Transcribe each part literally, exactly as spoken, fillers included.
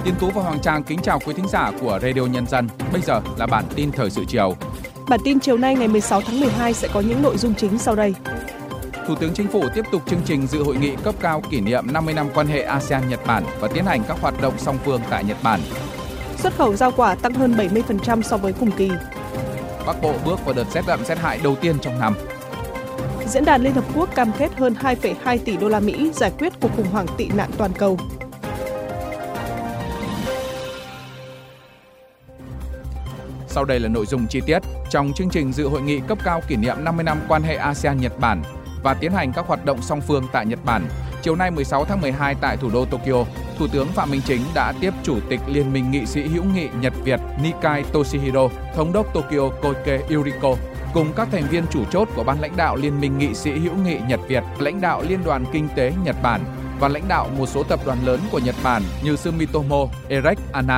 Tiến Tú và Hoàng Trang kính chào quý thính giả của Radio Nhân dân. Bây giờ là bản tin thời sự chiều. Bản tin chiều nay ngày mười sáu tháng mười hai sẽ có những nội dung chính sau đây. Thủ tướng Chính phủ tiếp tục chương trình dự hội nghị cấp cao kỷ niệm năm mươi năm quan hệ a sê an-Nhật Bản và tiến hành các hoạt động song phương tại Nhật Bản. Xuất khẩu rau quả tăng hơn bảy mươi phần trăm so với cùng kỳ. Bắc Bộ bước vào đợt rét đậm rét hại đầu tiên trong năm. Diễn đàn Liên Hợp Quốc cam kết hơn hai phẩy hai tỷ đô la Mỹ giải quyết cuộc khủng hoảng tị nạn toàn cầu. Sau đây là nội dung chi tiết. Trong chương trình dự hội nghị cấp cao kỷ niệm năm mươi năm quan hệ a sê an-Nhật Bản và tiến hành các hoạt động song phương tại Nhật Bản, chiều nay mười sáu tháng mười hai tại thủ đô Tokyo, Thủ tướng Phạm Minh Chính đã tiếp Chủ tịch Liên minh nghị sĩ hữu nghị Nhật-Việt Nikai Toshihiro, Thống đốc Tokyo Koike Yuriko, cùng các thành viên chủ chốt của ban lãnh đạo Liên minh nghị sĩ hữu nghị Nhật-Việt, lãnh đạo Liên đoàn Kinh tế Nhật Bản và lãnh đạo một số tập đoàn lớn của Nhật Bản như Sumitomo, Erex, Ana.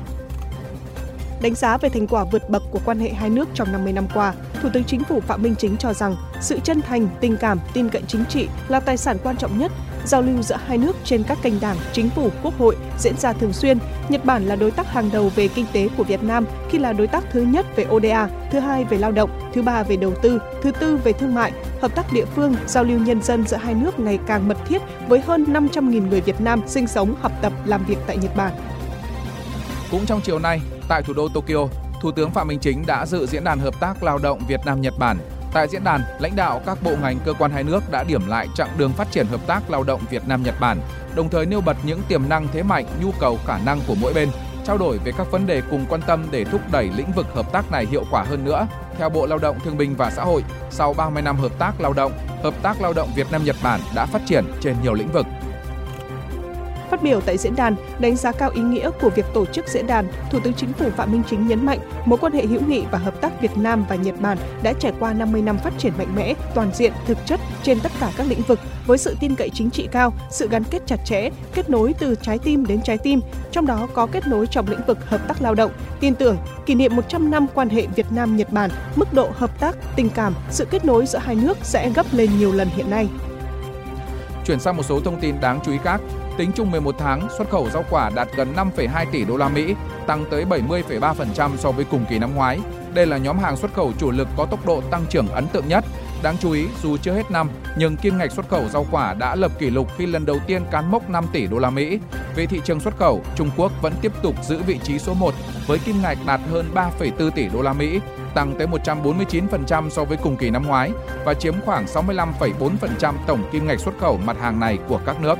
Đánh giá về thành quả vượt bậc của quan hệ hai nước trong năm mươi năm qua, Thủ tướng Chính phủ Phạm Minh Chính cho rằng sự chân thành, tình cảm, tin cậy chính trị là tài sản quan trọng nhất. Giao lưu giữa hai nước trên các kênh đảng, chính phủ, quốc hội diễn ra thường xuyên. Nhật Bản là đối tác hàng đầu về kinh tế của Việt Nam khi là đối tác thứ nhất về ô đê a, thứ hai về lao động, thứ ba về đầu tư, thứ tư về thương mại. Hợp tác địa phương, giao lưu nhân dân giữa hai nước ngày càng mật thiết với hơn năm trăm nghìn người Việt Nam sinh sống, học tập, làm việc tại Nhật Bản. Cũng trong chiều nay, tại thủ đô Tokyo, Thủ tướng Phạm Minh Chính đã dự diễn đàn hợp tác lao động Việt Nam-Nhật Bản. Tại diễn đàn, lãnh đạo các bộ ngành cơ quan hai nước đã điểm lại chặng đường phát triển hợp tác lao động Việt Nam-Nhật Bản, đồng thời nêu bật những tiềm năng thế mạnh, nhu cầu khả năng của mỗi bên, trao đổi về các vấn đề cùng quan tâm để thúc đẩy lĩnh vực hợp tác này hiệu quả hơn nữa. Theo Bộ Lao động Thương binh và Xã hội, sau ba mươi năm hợp tác lao động, hợp tác lao động Việt Nam-Nhật Bản đã phát triển trên nhiều lĩnh vực. Phát biểu tại diễn đàn, đánh giá cao ý nghĩa của việc tổ chức diễn đàn, Thủ tướng Chính phủ Phạm Minh Chính nhấn mạnh mối quan hệ hữu nghị và hợp tác Việt Nam và Nhật Bản đã trải qua năm mươi năm phát triển mạnh mẽ, toàn diện, thực chất trên tất cả các lĩnh vực, với sự tin cậy chính trị cao, sự gắn kết chặt chẽ, kết nối từ trái tim đến trái tim, trong đó có kết nối trong lĩnh vực hợp tác lao động. Tin tưởng, kỷ niệm một trăm năm quan hệ Việt Nam-Nhật Bản, mức độ hợp tác, tình cảm, sự kết nối giữa hai nước sẽ gấp lên nhiều lần hiện nay. Chuyển sang một số thông tin đáng chú ý khác. Tính chung mười một tháng, xuất khẩu rau quả đạt gần năm phẩy hai tỷ đô la Mỹ, tăng tới bảy mươi phẩy ba phần trăm so với cùng kỳ năm ngoái. Đây là nhóm hàng xuất khẩu chủ lực có tốc độ tăng trưởng ấn tượng nhất. Đáng chú ý, dù chưa hết năm, nhưng kim ngạch xuất khẩu rau quả đã lập kỷ lục khi lần đầu tiên cán mốc năm tỷ đô la Mỹ. Về thị trường xuất khẩu, Trung Quốc vẫn tiếp tục giữ vị trí số một với kim ngạch đạt hơn ba phẩy bốn tỷ đô la Mỹ, tăng tới một trăm bốn mươi chín phần trăm so với cùng kỳ năm ngoái và chiếm khoảng sáu mươi lăm phẩy bốn phần trăm tổng kim ngạch xuất khẩu mặt hàng này của các nước.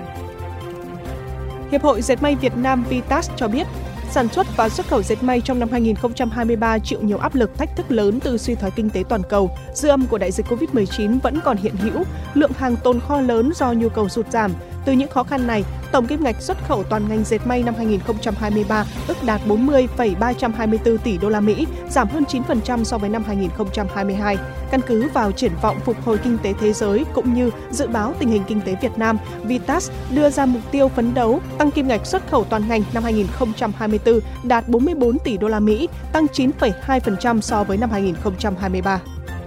Hiệp hội Dệt may Việt Nam Vitas cho biết, sản xuất và xuất khẩu dệt may trong năm hai nghìn không trăm hai mươi ba chịu nhiều áp lực, thách thức lớn từ suy thoái kinh tế toàn cầu. Dư âm của đại dịch covid mười chín vẫn còn hiện hữu, lượng hàng tồn kho lớn do nhu cầu sụt giảm. Từ những khó khăn này, tổng kim ngạch xuất khẩu toàn ngành dệt may năm hai nghìn không trăm hai mươi ba ước đạt bốn mươi phẩy ba trăm hai mươi tư tỷ đô la Mỹ, giảm hơn chín phần trăm so với năm hai nghìn không trăm hai mươi hai. Căn cứ vào triển vọng phục hồi kinh tế thế giới cũng như dự báo tình hình kinh tế Việt Nam, Vitas đưa ra mục tiêu phấn đấu tăng kim ngạch xuất khẩu toàn ngành năm hai nghìn không trăm hai mươi tư đạt bốn mươi bốn tỷ đô la Mỹ, tăng chín phẩy hai phần trăm so với năm hai nghìn không trăm hai mươi ba.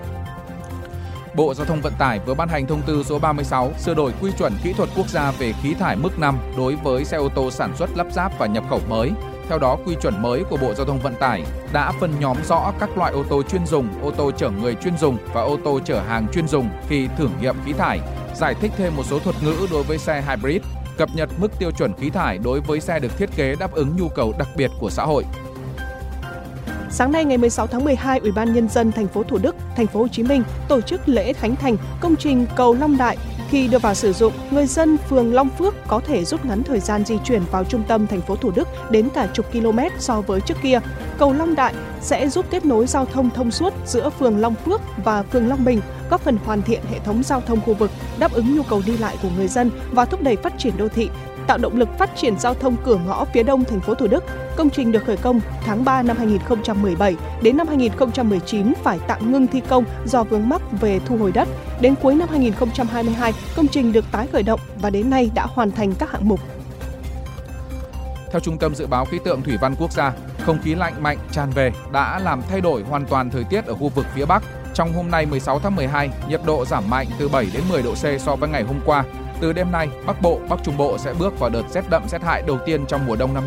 Bộ Giao thông Vận tải vừa ban hành thông tư số ba mươi sáu sửa đổi quy chuẩn kỹ thuật quốc gia về khí thải mức năm đối với xe ô tô sản xuất lắp ráp và nhập khẩu mới. Theo đó, quy chuẩn mới của Bộ Giao thông Vận tải đã phân nhóm rõ các loại ô tô chuyên dùng, ô tô chở người chuyên dùng và ô tô chở hàng chuyên dùng khi thử nghiệm khí thải, giải thích thêm một số thuật ngữ đối với xe hybrid, cập nhật mức tiêu chuẩn khí thải đối với xe được thiết kế đáp ứng nhu cầu đặc biệt của xã hội. Sáng nay ngày mười sáu tháng mười hai, Ủy ban Nhân dân thành phố Thủ Đức, thành phố Hồ Chí Minh tổ chức lễ khánh thành công trình cầu Long Đại. Khi đưa vào sử dụng, người dân phường Long Phước có thể rút ngắn thời gian di chuyển vào trung tâm thành phố Thủ Đức đến cả chục km so với trước kia. Cầu Long Đại sẽ giúp kết nối giao thông thông suốt giữa phường Long Phước và phường Long Bình, góp phần hoàn thiện hệ thống giao thông khu vực, đáp ứng nhu cầu đi lại của người dân và thúc đẩy phát triển đô thị, tạo động lực phát triển giao thông cửa ngõ phía đông thành phố Thủ Đức. Công trình được khởi công tháng ba năm hai nghìn không trăm mười bảy, đến năm hai nghìn không trăm mười chín phải tạm ngưng thi công do vướng mắc về thu hồi đất. Đến cuối năm hai nghìn không trăm hai mươi hai, công trình được tái khởi động và đến nay đã hoàn thành các hạng mục. Theo Trung tâm Dự báo Khí tượng Thủy văn Quốc gia, không khí lạnh mạnh tràn về đã làm thay đổi hoàn toàn thời tiết ở khu vực phía Bắc. Trong hôm nay mười sáu tháng mười hai, nhiệt độ giảm mạnh từ bảy đến mười độ C so với ngày hôm qua. Từ đêm nay, Bắc Bộ, Bắc Trung Bộ sẽ bước vào đợt rét đậm rét hại đầu tiên trong mùa đông năm nay.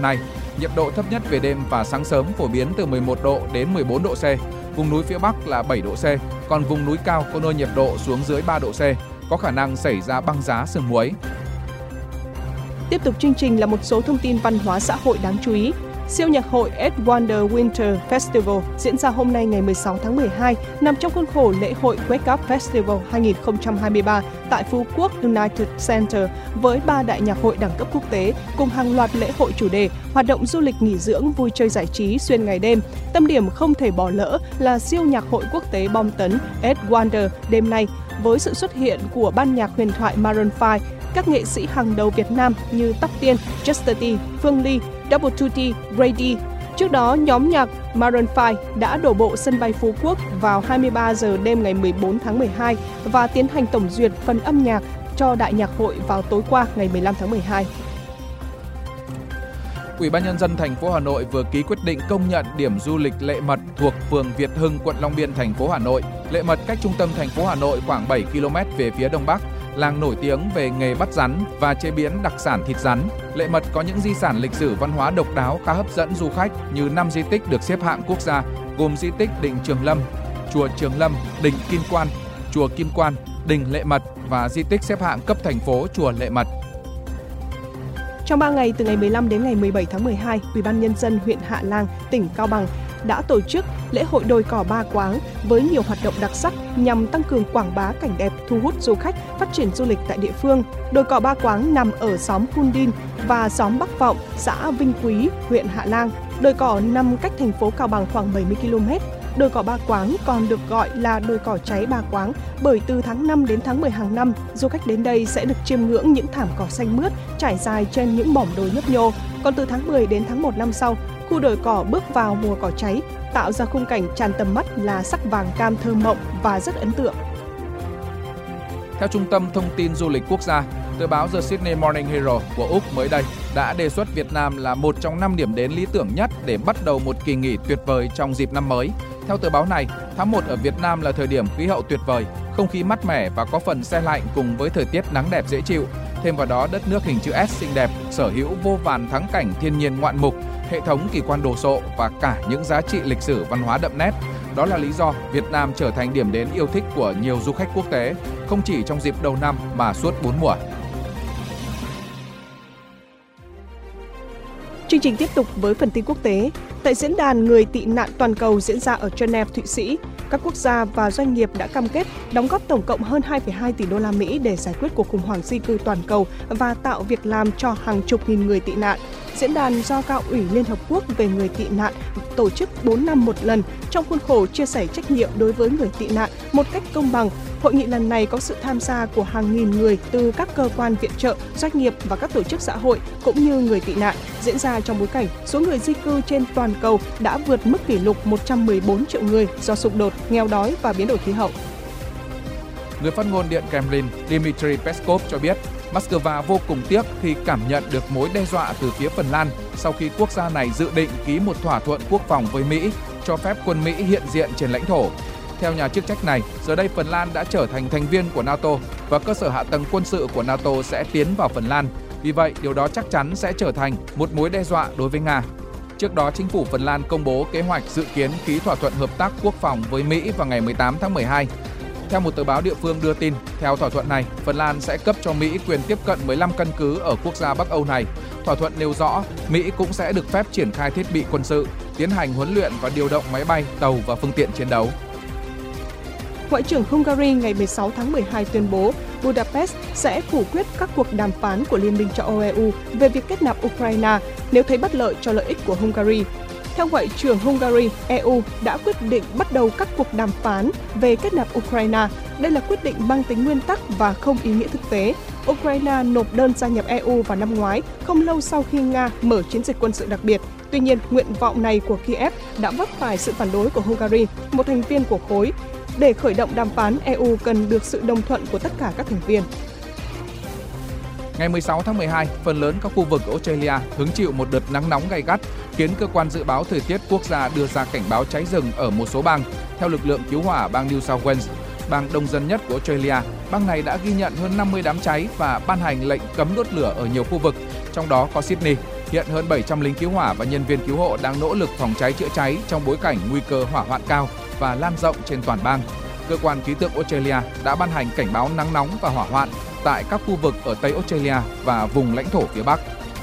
Nhiệt độ thấp nhất về đêm và sáng sớm phổ biến từ mười một độ đến mười bốn độ C. Vùng núi phía Bắc là bảy độ C, còn vùng núi cao có nơi nhiệt độ xuống dưới ba độ C, có khả năng xảy ra băng giá sương muối. Tiếp tục chương trình là một số thông tin văn hóa xã hội đáng chú ý. Siêu nhạc hội Ed Wonder Winter Festival diễn ra hôm nay ngày mười sáu tháng mười hai, nằm trong khuôn khổ lễ hội Wake Up Festival hai không hai ba tại Phú Quốc United Center với ba đại nhạc hội đẳng cấp quốc tế cùng hàng loạt lễ hội chủ đề, hoạt động du lịch nghỉ dưỡng, vui chơi giải trí xuyên ngày đêm. Tâm điểm không thể bỏ lỡ là siêu nhạc hội quốc tế bom tấn Ed Wonder đêm nay với sự xuất hiện của ban nhạc huyền thoại Maroon năm, các nghệ sĩ hàng đầu Việt Nam như Tóc Tiên, Chester T, Phương Ly, Double Tutti, Grady. Trước đó, nhóm nhạc Maroon năm đã đổ bộ sân bay Phú Quốc vào hai mươi ba giờ đêm ngày mười bốn tháng mười hai và tiến hành tổng duyệt phần âm nhạc cho đại nhạc hội vào tối qua ngày mười lăm tháng mười hai. Ủy ban Nhân dân thành phố Hà Nội vừa ký quyết định công nhận điểm du lịch Lệ Mật thuộc phường Việt Hưng, quận Long Biên, thành phố Hà Nội. Lệ Mật cách trung tâm thành phố Hà Nội khoảng bảy ki lô mét về phía đông bắc, làng nổi tiếng về nghề bắt rắn và chế biến đặc sản thịt rắn. Lệ Mật có những di sản lịch sử văn hóa độc đáo khá hấp dẫn du khách như năm di tích được xếp hạng quốc gia, gồm di tích Đình Trường Lâm, chùa Trường Lâm, Đình Kim Quan, chùa Kim Quan, Đình Lệ Mật và di tích xếp hạng cấp thành phố chùa Lệ Mật. Trong ba ngày từ ngày mười lăm đến ngày mười bảy tháng mười hai, Ủy ban Nhân dân huyện Hạ Lan, tỉnh Cao Bằng đã tổ chức lễ hội đồi cỏ Ba Quáng với nhiều hoạt động đặc sắc nhằm tăng cường quảng bá cảnh đẹp, thu hút du khách, phát triển du lịch tại địa phương. Đồi cỏ Ba Quáng nằm ở xóm Hun Đin và xóm Bắc Vọng, xã Vinh Quý, huyện Hạ Lan. Đồi cỏ nằm cách thành phố Cao Bằng khoảng bảy mươi ki lô mét. Đồi cỏ Ba Quáng còn được gọi là đồi cỏ cháy Ba Quáng bởi từ tháng năm đến tháng mười hàng năm, du khách đến đây sẽ được chiêm ngưỡng những thảm cỏ xanh mướt trải dài trên những mỏm đồi nhấp nhô. Còn từ tháng mười đến tháng một năm sau, khu đồi cỏ bước vào mùa cỏ cháy, tạo ra khung cảnh tràn tầm mắt là sắc vàng cam thơ mộng và rất ấn tượng. Theo Trung tâm Thông tin Du lịch Quốc gia, tờ báo The Sydney Morning Herald của Úc mới đây đã đề xuất Việt Nam là một trong năm điểm đến lý tưởng nhất để bắt đầu một kỳ nghỉ tuyệt vời trong dịp năm mới. Theo tờ báo này, tháng một ở Việt Nam là thời điểm khí hậu tuyệt vời, không khí mát mẻ và có phần se lạnh cùng với thời tiết nắng đẹp dễ chịu. Thêm vào đó, đất nước hình chữ S xinh đẹp, sở hữu vô vàn thắng cảnh thiên nhiên ngoạn mục, hệ thống kỳ quan đồ sộ và cả những giá trị lịch sử văn hóa đậm nét. Đó là lý do Việt Nam trở thành điểm đến yêu thích của nhiều du khách quốc tế, không chỉ trong dịp đầu năm mà suốt bốn mùa. Chương trình tiếp tục với phần tin quốc tế. Tại diễn đàn người tị nạn toàn cầu diễn ra ở Geneva, Thụy Sĩ, các quốc gia và doanh nghiệp đã cam kết đóng góp tổng cộng hơn hai phẩy hai tỷ đô la Mỹ để giải quyết cuộc khủng hoảng di cư toàn cầu và tạo việc làm cho hàng chục nghìn người tị nạn. Diễn đàn do Cao ủy Liên Hợp Quốc về người tị nạn tổ chức bốn năm một lần trong khuôn khổ chia sẻ trách nhiệm đối với người tị nạn một cách công bằng. Hội nghị lần này có sự tham gia của hàng nghìn người từ các cơ quan viện trợ, doanh nghiệp và các tổ chức xã hội cũng như người tị nạn, diễn ra trong bối cảnh số người di cư trên toàn cầu đã vượt mức kỷ lục một trăm mười bốn triệu người do xung đột, nghèo đói và biến đổi khí hậu. Người phát ngôn Điện Kremlin Dmitry Peskov cho biết Moscow vô cùng tiếc khi cảm nhận được mối đe dọa từ phía Phần Lan sau khi quốc gia này dự định ký một thỏa thuận quốc phòng với Mỹ cho phép quân Mỹ hiện diện trên lãnh thổ. Theo nhà chức trách này, giờ đây Phần Lan đã trở thành thành viên của NATO và cơ sở hạ tầng quân sự của NATO sẽ tiến vào Phần Lan. Vì vậy, điều đó chắc chắn sẽ trở thành một mối đe dọa đối với Nga. Trước đó, chính phủ Phần Lan công bố kế hoạch dự kiến ký thỏa thuận hợp tác quốc phòng với Mỹ vào ngày mười tám tháng mười hai. Theo một tờ báo địa phương đưa tin, theo thỏa thuận này, Phần Lan sẽ cấp cho Mỹ quyền tiếp cận mười lăm căn cứ ở quốc gia Bắc Âu này. Thỏa thuận nêu rõ, Mỹ cũng sẽ được phép triển khai thiết bị quân sự, tiến hành huấn luyện và điều động máy bay, tàu và phương tiện chiến đấu. Ngoại trưởng Hungary ngày mười sáu tháng mười hai tuyên bố Budapest sẽ phủ quyết các cuộc đàm phán của Liên minh châu Âu E U về việc kết nạp Ukraine nếu thấy bất lợi cho lợi ích của Hungary. Theo Ngoại trưởng Hungary, E U đã quyết định bắt đầu các cuộc đàm phán về kết nạp Ukraine. Đây là quyết định mang tính nguyên tắc và không ý nghĩa thực tế. Ukraine nộp đơn gia nhập E U vào năm ngoái, không lâu sau khi Nga mở chiến dịch quân sự đặc biệt. Tuy nhiên, nguyện vọng này của Kiev đã vấp phải sự phản đối của Hungary, một thành viên của khối. Để khởi động đàm phán, E U cần được sự đồng thuận của tất cả các thành viên. Ngày mười sáu tháng mười hai, phần lớn các khu vực Australia hứng chịu một đợt nắng nóng gay gắt, khiến cơ quan dự báo thời tiết quốc gia đưa ra cảnh báo cháy rừng ở một số bang. Theo lực lượng cứu hỏa bang New South Wales, bang đông dân nhất của Australia, bang này đã ghi nhận hơn năm mươi đám cháy và ban hành lệnh cấm đốt lửa ở nhiều khu vực, trong đó có Sydney. Hiện hơn bảy trăm lính cứu hỏa và nhân viên cứu hộ đang nỗ lực phòng cháy chữa cháy trong bối cảnh nguy cơ hỏa hoạn cao và lan rộng trên toàn bang. Cơ quan khí tượng Australia đã ban hành cảnh báo nắng nóng và hỏa hoạn tại các khu vực ở Tây Australia và vùng lãnh thổ phía Bắc.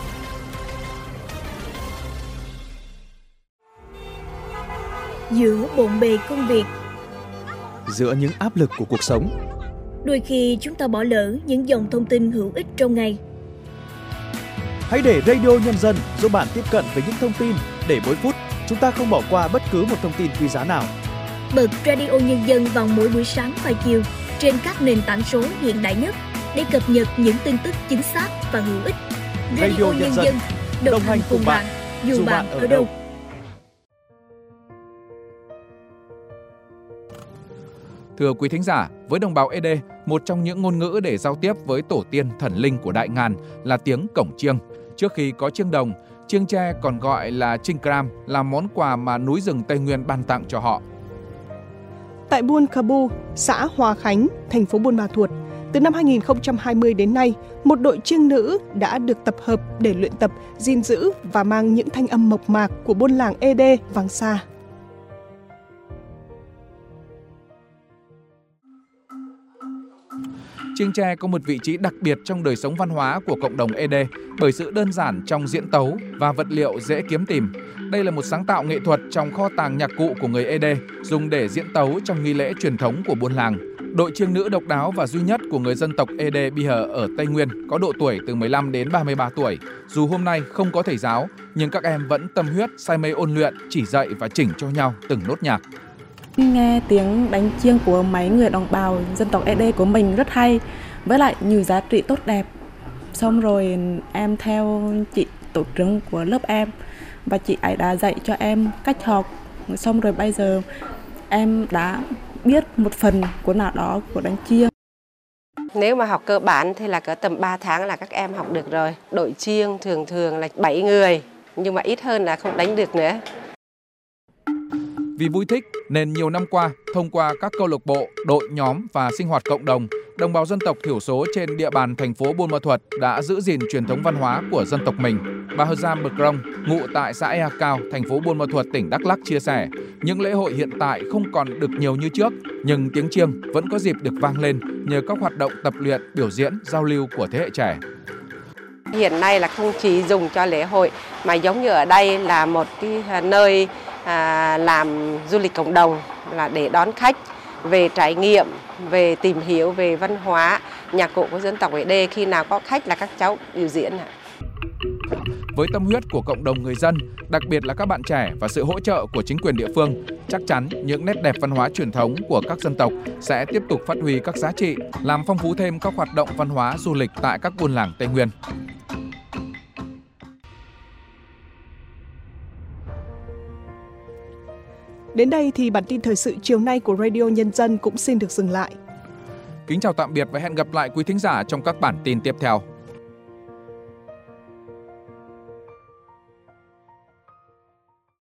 Giữa bộn bề công việc, giữa những áp lực của cuộc sống, đôi khi chúng ta bỏ lỡ những dòng thông tin hữu ích trong ngày. Hãy để Radio Nhân dân giúp bạn tiếp cận với những thông tin để mỗi phút chúng ta không bỏ qua bất cứ một thông tin quý giá nào. Bật Radio Nhân dân vào mỗi buổi sáng và chiều trên các nền tảng số hiện đại nhất để cập nhật những tin tức chính xác và hữu ích. Radio, Radio Nhân dân đồng, đồng hành cùng bạn, bạn dù bạn ở đâu. Thưa quý thính giả, với đồng bào ê đê, một trong những ngôn ngữ để giao tiếp với tổ tiên thần linh của Đại Ngàn là tiếng cổng chiêng. Trước khi có chiêng đồng, chiêng tre còn gọi là chiêng cram là món quà mà núi rừng Tây Nguyên ban tặng cho họ. Tại Buôn Khơ Bu, xã Hòa Khánh, thành phố Buôn Ma Thuột, từ năm hai nghìn không trăm hai mươi đến nay, một đội chiêng nữ đã được tập hợp để luyện tập, gìn giữ và mang những thanh âm mộc mạc của buôn làng ê đê vang xa. Chiêng tre có một vị trí đặc biệt trong đời sống văn hóa của cộng đồng ê đê bởi sự đơn giản trong diễn tấu và vật liệu dễ kiếm tìm. Đây là một sáng tạo nghệ thuật trong kho tàng nhạc cụ của người ê đê, dùng để diễn tấu trong nghi lễ truyền thống của buôn làng. Đội chiêng nữ độc đáo và duy nhất của người dân tộc ê đê Bi Hờ ở Tây Nguyên có độ tuổi từ mười lăm đến ba mươi ba tuổi. Dù hôm nay không có thầy giáo, nhưng các em vẫn tâm huyết, say mê ôn luyện, chỉ dạy và chỉnh cho nhau từng nốt nhạc. Nghe tiếng đánh chiêng của mấy người đồng bào dân tộc ê đê của mình rất hay, với lại nhiều giá trị tốt đẹp. Xong rồi em theo chị tổ trưởng của lớp em và chị ấy đã dạy cho em cách học. Xong rồi bây giờ em đã biết một phần của nào đó của đánh chiêng. Nếu mà học cơ bản thì là cỡ tầm ba tháng là các em học được rồi. Đội chiêng thường thường là bảy người, nhưng mà ít hơn là không đánh được nữa. Vì vui thích nên nhiều năm qua, thông qua các câu lạc bộ, đội nhóm và sinh hoạt cộng đồng, đồng bào dân tộc thiểu số trên địa bàn thành phố Buôn Ma Thuột đã giữ gìn truyền thống văn hóa của dân tộc mình. Bà Hơ Giam Bờ Krông, ngụ tại xã Ea Cao, thành phố Buôn Ma Thuột, tỉnh Đắk Lắk chia sẻ, những lễ hội hiện tại không còn được nhiều như trước, nhưng tiếng chiêng vẫn có dịp được vang lên nhờ các hoạt động tập luyện, biểu diễn, giao lưu của thế hệ trẻ. Hiện nay là không chỉ dùng cho lễ hội mà giống như ở đây là một cái nơi à, làm du lịch cộng đồng, là để đón khách về trải nghiệm, về tìm hiểu về văn hóa nhạc cụ của dân tộc ê đê. Khi nào có khách là các cháu biểu diễn. Với tâm huyết của cộng đồng người dân, đặc biệt là các bạn trẻ và sự hỗ trợ của chính quyền địa phương, chắc chắn những nét đẹp văn hóa truyền thống của các dân tộc sẽ tiếp tục phát huy các giá trị, làm phong phú thêm các hoạt động văn hóa du lịch tại các buôn làng Tây Nguyên. Đến đây thì bản tin thời sự chiều nay của Radio Nhân dân cũng xin được dừng lại. Kính chào tạm biệt và hẹn gặp lại quý thính giả trong các bản tin tiếp theo.